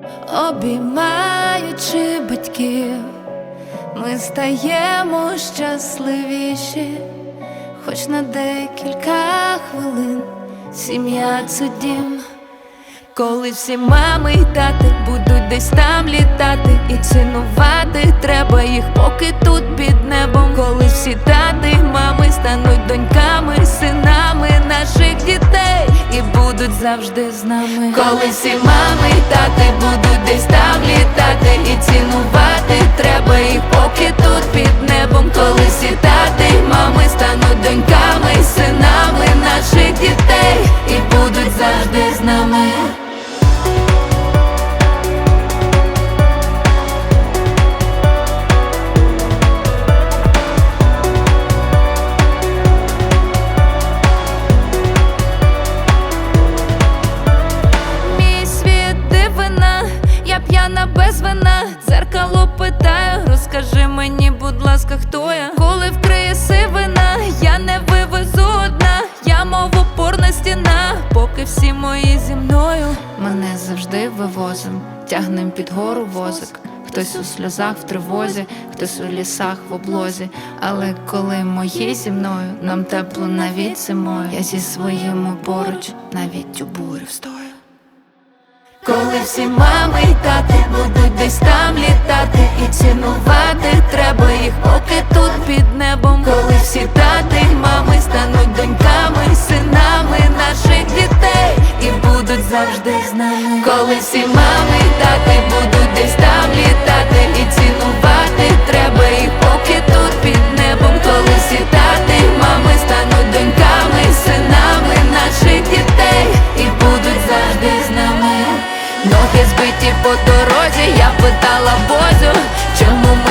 Обіймаючи батьків, ми стаємо щасливіші, хоч на декілька хвилин. Сім'я – це дім. Коли всі мами й тати будуть десь там літати, і цінувати треба їх, поки тут під небом. Коли всі тати й мами стануть доньками, синами наших дітей і будуть завжди з нами. Коли всі мами й тати будуть десь там літати, і цінувати треба їх, поки тут під небом. Коли всі тати й мами стануть доньками, синами наших дітей і будуть завжди з нами. Я п'яна без вина, дзеркало питаю, розкажи мені, будь ласка, хто я? Коли вкриє сивина, я не вивезу одна, я мов опорна стіна, поки всі мої зі мною. Мене завжди вивозим, тягнем під гору возик. Хтось у сльозах, в тривозі, хтось у лісах, в облозі. Але коли мої зі мною, нам тепло навіть зимою. Я зі своїми поруч, навіть у бурю встою. Коли всі мами й тати будуть десь там літати, і цінувати треба їх, поки тут під небом. Коли всі тати й мами стануть доньками, синами наших дітей і будуть завжди з нами. Коли всі мами й тати будуть десь там літати, і цінувати треба їх, поки тут під небом. Коли всі тати й мами стануть доньками, синами наших дітей і будуть завжди з нами. Ноги збиті по дорозі, я питала Бозю, чому